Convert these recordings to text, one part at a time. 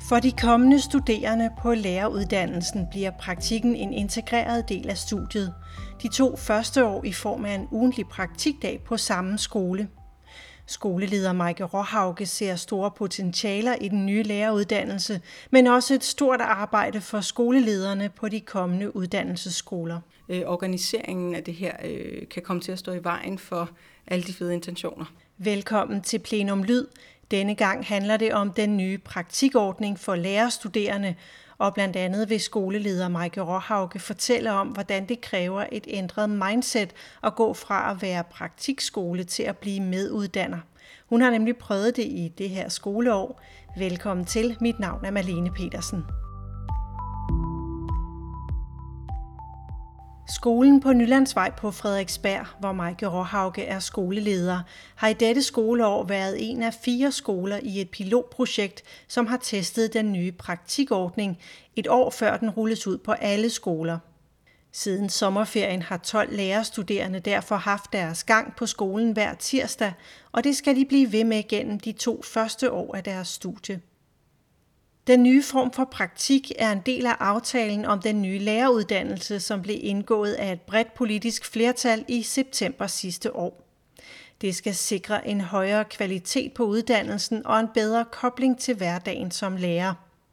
For de kommende studerende på læreruddannelsen bliver praktikken en integreret del af studiet. De 2 første år i form af en ugentlig praktikdag på samme skole. Skoleleder Maike Råhauge ser store potentialer i den nye læreruddannelse, men også et stort arbejde for skolelederne på de kommende uddannelsesskoler. Organiseringen af det her kan komme til at stå i vejen for alle de fede intentioner. Velkommen til Plenum Lyd. Denne gang handler det om den nye praktikordning for lærerstuderende, og blandt andet vil skoleleder Maike Råhauge fortælle om, hvordan det kræver et ændret mindset at gå fra at være praktikskole til at blive meduddanner. Hun har nemlig prøvet det i det her skoleår. Velkommen til. Mit navn er Malene Petersen. Skolen på Nylandsvej på Frederiksberg, hvor Maike Råhauge er skoleleder, har i dette skoleår været en af 4 skoler i et pilotprojekt, som har testet den nye praktikordning et år før den rulles ud på alle skoler. Siden sommerferien har 12 lærerstuderende derfor haft deres gang på skolen hver tirsdag, og det skal de blive ved med gennem de 2 første år af deres studie. Den nye form for praktik er en del af aftalen om den nye læreruddannelse, som blev indgået af et bredt politisk flertal i september sidste år. Det skal sikre en højere kvalitet på uddannelsen og en bedre kobling til hverdagen som lærer.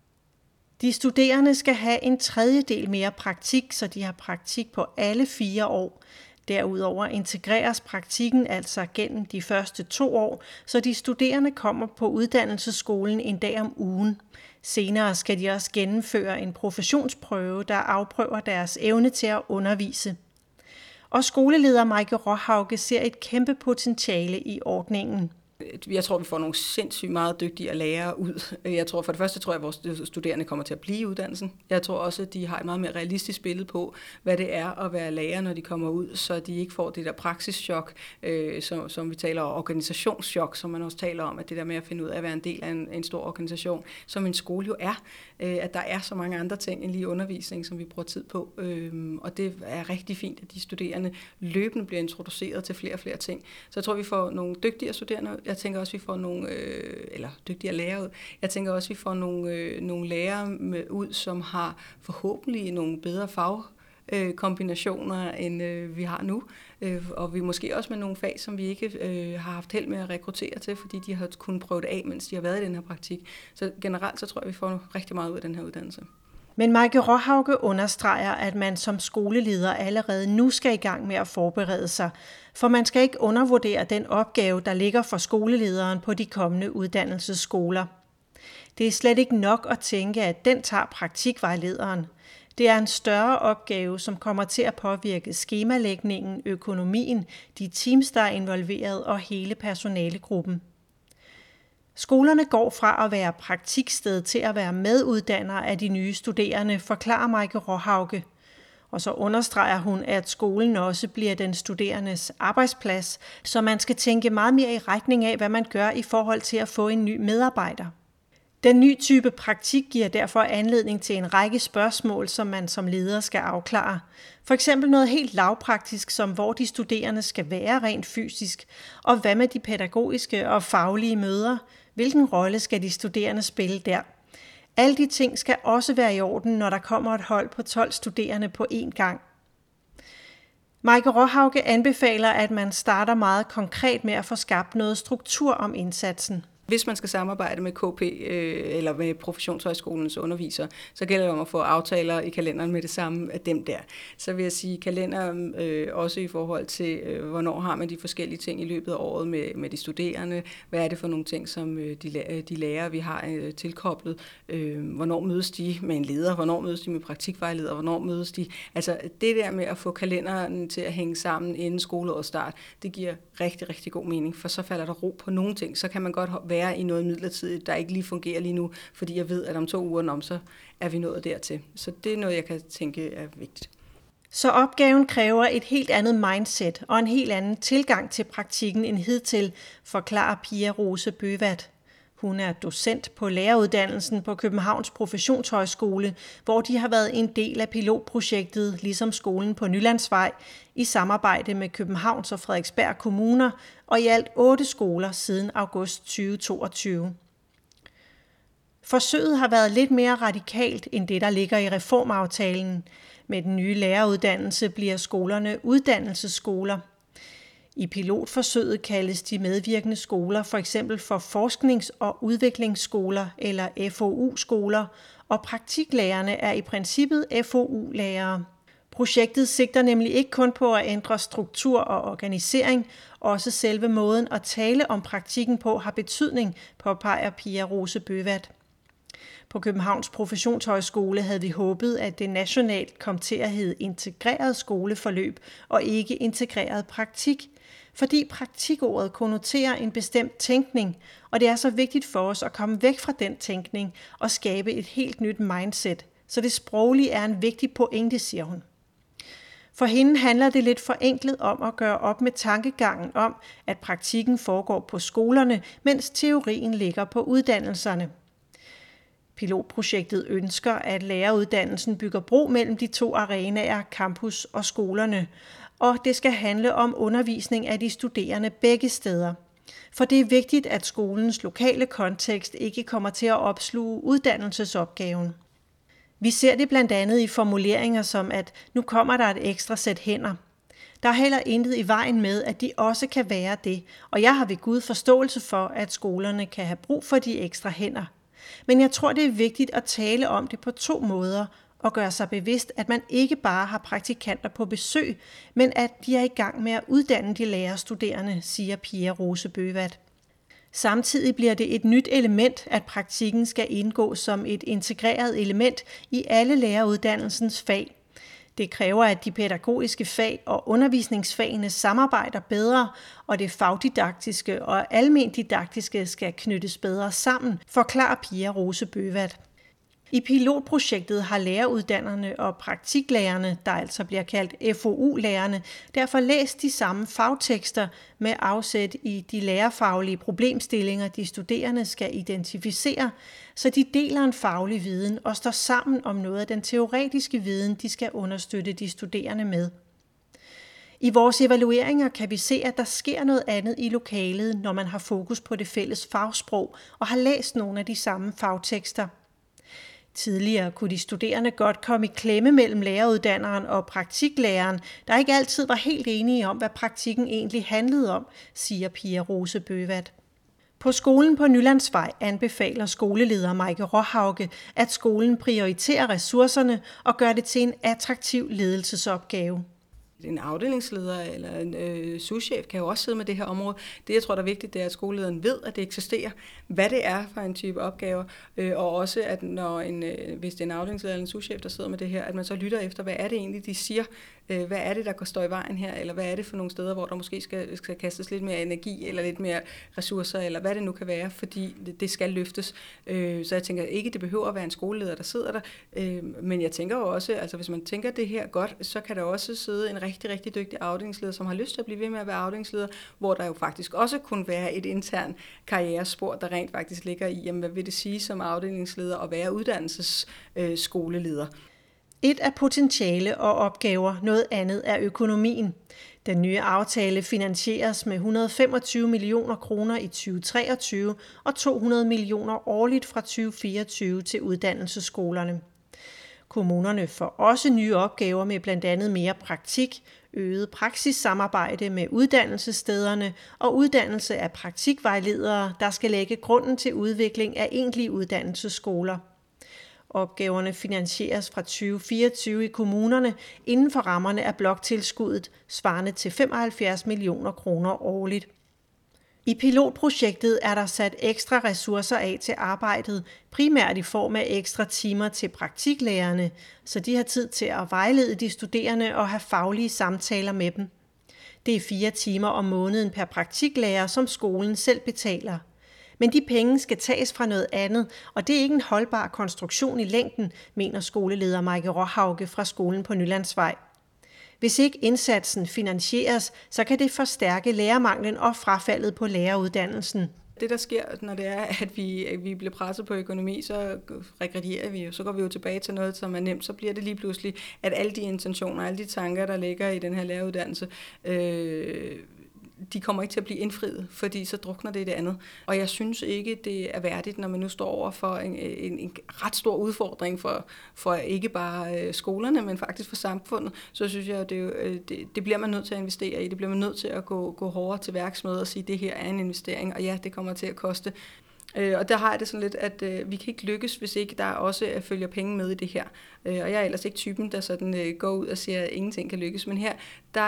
De studerende skal have en tredjedel mere praktik, så de har praktik på alle 4 år. Derudover integreres praktikken altså gennem de første 2 år, så de studerende kommer på uddannelsesskolen en dag om ugen. Senere skal de også gennemføre en professionsprøve, der afprøver deres evne til at undervise. Og skoleleder Maike Råhauge ser et kæmpe potentiale i ordningen. Jeg tror, vi får nogle sindssygt meget dygtige lærere ud. For det første tror jeg, at vores studerende kommer til at blive i uddannelsen. Jeg tror også, at de har et meget mere realistisk billede på, hvad det er at være lærer, når de kommer ud, så de ikke får det der praksischok, som vi taler om, organisationschok, som man også taler om, at det der med at finde ud af at være en del af en stor organisation, som en skole jo er, at der er så mange andre ting end lige undervisning, som vi bruger tid på. Og det er rigtig fint, at de studerende løbende bliver introduceret til flere og flere ting. Så jeg tror, vi får nogle dygtige studerende. Jeg tænker også, vi får nogle dygtigere lærere ud. Jeg tænker også, vi får nogle lærere ud, som har forhåbentlig nogle bedre fagkombinationer, end vi har nu. Og vi måske også med nogle fag, som vi ikke har haft held med at rekruttere til, fordi de har kunnet prøve det af, mens de har været i den her praktik. Så generelt så tror jeg, vi får rigtig meget ud af den her uddannelse. Men Maike Råhauge understreger, at man som skoleleder allerede nu skal i gang med at forberede sig, for man skal ikke undervurdere den opgave, der ligger for skolelederen på de kommende uddannelsesskoler. Det er slet ikke nok at tænke, at den tager praktikvejlederen. Det er en større opgave, som kommer til at påvirke skemalægningen, økonomien, de teams, der er involveret og hele personalegruppen. Skolerne går fra at være praktiksted til at være meduddannere af de nye studerende, forklarer Maike Råhauge. Og så understreger hun, at skolen også bliver den studerendes arbejdsplads, så man skal tænke meget mere i retning af, hvad man gør i forhold til at få en ny medarbejder. Den nye type praktik giver derfor anledning til en række spørgsmål, som man som leder skal afklare. For eksempel noget helt lavpraktisk, som hvor de studerende skal være rent fysisk, og hvad med de pædagogiske og faglige møder? Hvilken rolle skal de studerende spille der? Alle de ting skal også være i orden, når der kommer et hold på 12 studerende på én gang. Maike Råhauge anbefaler, at man starter meget konkret med at få skabt noget struktur om indsatsen. Hvis man skal samarbejde med KP eller med professionshøjskolens undervisere, så gælder det om at få aftaler i kalenderen med det samme af dem der. Så vil jeg sige kalenderen også i forhold til, hvornår har man de forskellige ting i løbet af året med de studerende. Hvad er det for nogle ting, som de lærere, vi har tilkoblet? Hvornår mødes de med en leder? Hvornår mødes de med praktikvejleder? Hvornår mødes de? Altså det der med at få kalenderen til at hænge sammen inden skoleårets start, det giver rigtig, rigtig god mening, for så falder der ro på nogle ting. Så kan man godt være i noget midlertidigt, der ikke lige fungerer lige nu, fordi jeg ved, at om 2 uger så er vi nået dertil. Så det er noget, jeg kan tænke er vigtigt. Så opgaven kræver et helt andet mindset og en helt anden tilgang til praktikken end hidtil, forklarer Pia Rose Bøvat. Hun er docent på læreruddannelsen på Københavns Professionshøjskole, hvor de har været en del af pilotprojektet, ligesom skolen på Nylandsvej, i samarbejde med Københavns og Frederiksberg kommuner og i alt 8 skoler siden august 2022. Forsøget har været lidt mere radikalt end det, der ligger i reformaftalen. Med den nye læreruddannelse bliver skolerne uddannelsesskoler. I pilotforsøget kaldes de medvirkende skoler for eksempel for forsknings- og udviklingsskoler eller FoU-skoler, og praktiklærerne er i princippet FoU-lærere. Projektet sigter nemlig ikke kun på at ændre struktur og organisering, også selve måden at tale om praktikken på har betydning, påpeger Pia Rose Bøvat. På Københavns Professionshøjskole havde vi håbet, at det nationalt kom til at hedde integreret skoleforløb og ikke integreret praktik, fordi praktikordet konnoterer en bestemt tænkning, og det er så vigtigt for os at komme væk fra den tænkning og skabe et helt nyt mindset, så det sproglige er en vigtig pointe, siger hun. For hende handler det lidt forenklet om at gøre op med tankegangen om, at praktikken foregår på skolerne, mens teorien ligger på uddannelserne. Pilotprojektet ønsker, at læreruddannelsen bygger bro mellem de to arenaer, campus og skolerne, og det skal handle om undervisning af de studerende begge steder. For det er vigtigt, at skolens lokale kontekst ikke kommer til at opsluge uddannelsesopgaven. Vi ser det blandt andet i formuleringer som, at nu kommer der et ekstra sæt hænder. Der er heller intet i vejen med, at de også kan være det, og jeg har ved Gud forståelse for, at skolerne kan have brug for de ekstra hænder. Men jeg tror, det er vigtigt at tale om det på to måder og gøre sig bevidst, at man ikke bare har praktikanter på besøg, men at de er i gang med at uddanne de lærerstuderende, siger Pia Rose Bøvat. Samtidig bliver det et nyt element, at praktikken skal indgå som et integreret element i alle læreruddannelsens fag. Det kræver, at de pædagogiske fag og undervisningsfagene samarbejder bedre, og det fagdidaktiske og almendidaktiske skal knyttes bedre sammen, forklarer Pia Rose Bøvat. I pilotprojektet har læreruddannerne og praktiklærerne, der altså bliver kaldt FoU-lærerne, derfor læst de samme fagtekster med afsæt i de lærerfaglige problemstillinger, de studerende skal identificere, så de deler en faglig viden og står sammen om noget af den teoretiske viden, de skal understøtte de studerende med. I vores evalueringer kan vi se, at der sker noget andet i lokalet, når man har fokus på det fælles fagsprog og har læst nogle af de samme fagtekster. Tidligere kunne de studerende godt komme i klemme mellem læreruddanneren og praktiklæreren, der ikke altid var helt enige om, hvad praktikken egentlig handlede om, siger Pia Rose Bøvat. På skolen på Nylandsvej anbefaler skoleleder Maike Råhauge, at skolen prioriterer ressourcerne og gør det til en attraktiv ledelsesopgave. En afdelingsleder eller en souschef kan jo også sidde med det her område. Det, jeg tror, der er vigtigt, det er, at skolelederen ved, at det eksisterer, hvad det er for en type opgaver, og også, at når hvis det er en afdelingsleder eller en souschef, der sidder med det her, at man så lytter efter, hvad er det egentlig, de siger, hvad er det, der står i vejen her, eller hvad er det for nogle steder, hvor der måske skal kastes lidt mere energi, eller lidt mere ressourcer, eller hvad det nu kan være, fordi det skal løftes. Så jeg tænker ikke, det behøver at være en skoleleder, der sidder der, men jeg tænker jo også, altså hvis man tænker det her godt, så kan der også sidde en rigtig, rigtig dygtig afdelingsleder, som har lyst til at blive ved med at være afdelingsleder, hvor der jo faktisk også kunne være et intern karrierespor, der rent faktisk ligger i, jamen, hvad vil det sige som afdelingsleder at være uddannelsesskoleleder? Et er potentiale og opgaver, noget andet er økonomien. Den nye aftale finansieres med 125 millioner kroner i 2023 og 200 millioner årligt fra 2024 til uddannelsesskolerne. Kommunerne får også nye opgaver med blandt andet mere praktik, øget praksissamarbejde med uddannelsesstederne og uddannelse af praktikvejledere, der skal lægge grunden til udvikling af egentlige uddannelsesskoler. Opgaverne finansieres fra 2024 i kommunerne inden for rammerne af bloktilskuddet, svarende til 75 millioner kroner årligt. I pilotprojektet er der sat ekstra ressourcer af til arbejdet, primært i form af ekstra timer til praktiklærerne, så de har tid til at vejlede de studerende og have faglige samtaler med dem. Det er 4 timer om måneden per praktiklærer, som skolen selv betaler. Men de penge skal tages fra noget andet, og det er ikke en holdbar konstruktion i længden, mener skoleleder Maike Råhauge fra skolen på Nylandsvej. Hvis ikke indsatsen finansieres, så kan det forstærke lærermanglen og frafaldet på læreruddannelsen. Det, der sker, når det er, at vi bliver presset på økonomi, så regredierer vi jo. Så går vi jo tilbage til noget, som er nemt. Så bliver det lige pludselig, at alle de intentioner, alle de tanker, der ligger i den her læreruddannelse, de kommer ikke til at blive indfriet, fordi så drukner det i det andet. Og jeg synes ikke, det er værdigt, når man nu står over for en ret stor udfordring for ikke bare skolerne, men faktisk for samfundet. Så synes jeg, at det bliver man nødt til at investere i. Det bliver man nødt til at gå hårdere til værks med og sige, at det her er en investering, og ja, det kommer til at koste. Og der har jeg det sådan lidt, at vi kan ikke lykkes, hvis ikke der også følger penge med i det her. Og jeg er ellers ikke typen, der sådan går ud og siger, at ingenting kan lykkes. Men her, der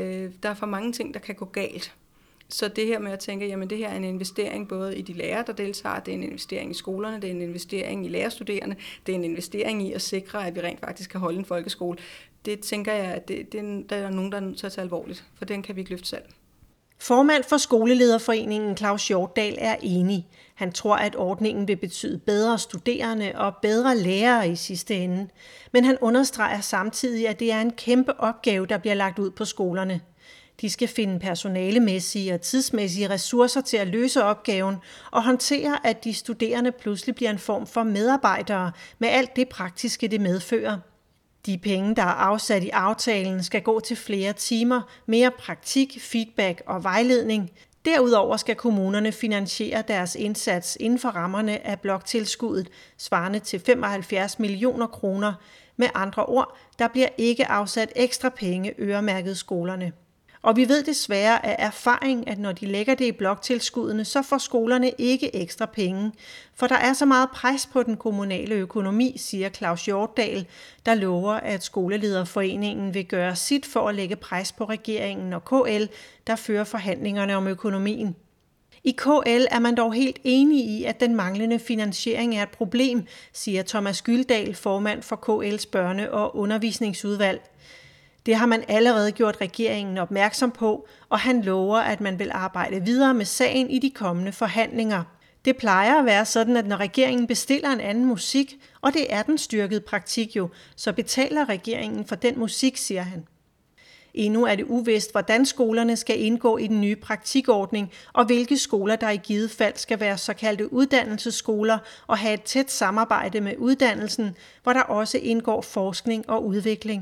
er for mange ting, der kan gå galt. Så det her med at tænke, jamen det her er en investering både i de lærere, der deltager, det er en investering i skolerne, det er en investering i lærerstuderende, det er en investering i at sikre, at vi rent faktisk kan holde en folkeskole. Det tænker jeg, at der er nogen, der er nødt til at tage alvorligt, for den kan vi ikke løfte selv. Formand for Skolelederforeningen Claus Hjortdal er enig. Han tror, at ordningen vil betyde bedre studerende og bedre lærere i sidste ende. Men han understreger samtidig, at det er en kæmpe opgave, der bliver lagt ud på skolerne. De skal finde personalemæssige og tidsmæssige ressourcer til at løse opgaven og håndtere, at de studerende pludselig bliver en form for medarbejdere med alt det praktiske, det medfører. De penge, der er afsat i aftalen, skal gå til flere timer, mere praktik, feedback og vejledning. Derudover skal kommunerne finansiere deres indsats inden for rammerne af bloktilskuddet, svarende til 75 millioner kroner. Med andre ord, der bliver ikke afsat ekstra penge øremærket skolerne. Og vi ved desværre af erfaring, at når de lægger det i bloktilskuddene, så får skolerne ikke ekstra penge. For der er så meget pres på den kommunale økonomi, siger Claus Hjortdal, der lover, at Skolelederforeningen vil gøre sit for at lægge pres på regeringen og KL, der fører forhandlingerne om økonomien. I KL er man dog helt enig i, at den manglende finansiering er et problem, siger Thomas Gyldal, formand for KL's børne- og undervisningsudvalg. Det har man allerede gjort regeringen opmærksom på, og han lover, at man vil arbejde videre med sagen i de kommende forhandlinger. Det plejer at være sådan, at når regeringen bestiller en anden musik, og det er den styrkede praktik jo, så betaler regeringen for den musik, siger han. Endnu er det uvist, hvordan skolerne skal indgå i den nye praktikordning, og hvilke skoler, der i givet fald skal være såkaldte uddannelsesskoler og have et tæt samarbejde med uddannelsen, hvor der også indgår forskning og udvikling.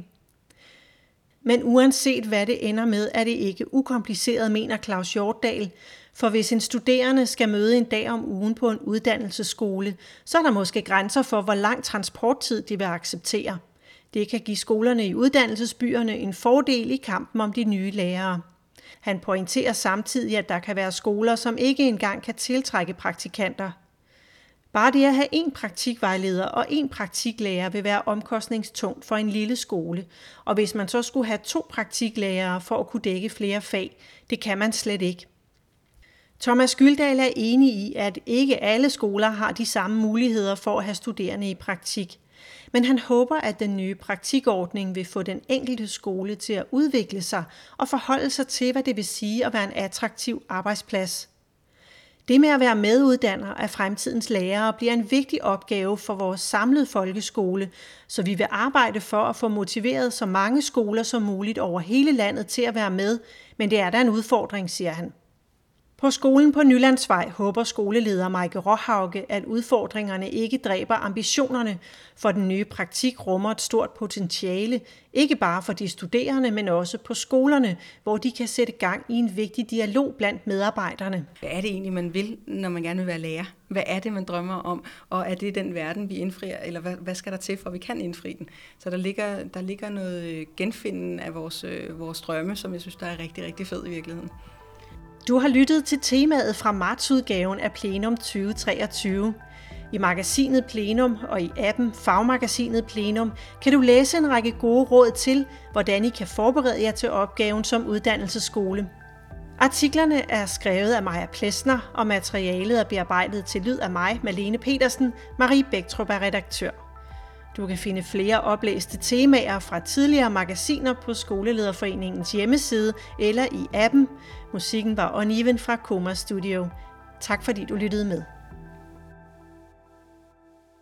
Men uanset hvad det ender med, er det ikke ukompliceret, mener Claus Hjortdal. For hvis en studerende skal møde en dag om ugen på en uddannelsesskole, så er der måske grænser for, hvor lang transporttid de vil acceptere. Det kan give skolerne i uddannelsesbyerne en fordel i kampen om de nye lærere. Han pointerer samtidig, at der kan være skoler, som ikke engang kan tiltrække praktikanter. Bare det at have én praktikvejleder og én praktiklærer vil være omkostningstungt for en lille skole, og hvis man så skulle have 2 praktiklærere for at kunne dække flere fag, det kan man slet ikke. Thomas Gyldal er enig i, at ikke alle skoler har de samme muligheder for at have studerende i praktik, men han håber, at den nye praktikordning vil få den enkelte skole til at udvikle sig og forholde sig til, hvad det vil sige at være en attraktiv arbejdsplads. Det med at være meduddanner af fremtidens lærere bliver en vigtig opgave for vores samlede folkeskole, så vi vil arbejde for at få motiveret så mange skoler som muligt over hele landet til at være med, men det er da en udfordring, siger han. På skolen på Nylandsvej håber skoleleder Maike Råhauge, at udfordringerne ikke dræber ambitionerne, for den nye praktik rummer et stort potentiale, ikke bare for de studerende, men også på skolerne, hvor de kan sætte gang i en vigtig dialog blandt medarbejderne. Hvad er det egentlig, man vil, når man gerne vil være lærer? Hvad er det, man drømmer om? Og er det den verden, vi indfrier, eller hvad skal der til, for at vi kan indfri den? Så der ligger noget genfinden af vores drømme, som jeg synes, der er rigtig, rigtig fed i virkeligheden. Du har lyttet til temaet fra martsudgaven af Plenum 2023. I magasinet Plenum og i appen Fagmagasinet Plenum kan du læse en række gode råd til, hvordan I kan forberede jer til opgaven som uddannelsesskole. Artiklerne er skrevet af Maja Plesner, og materialet er bearbejdet til lyd af mig, Malene Petersen. Marie Bæktrup er redaktør. Du kan finde flere oplæste temaer fra tidligere magasiner på Skolelederforeningens hjemmeside eller i appen. Musikken var Uneven fra Koma Studio. Tak fordi du lyttede med.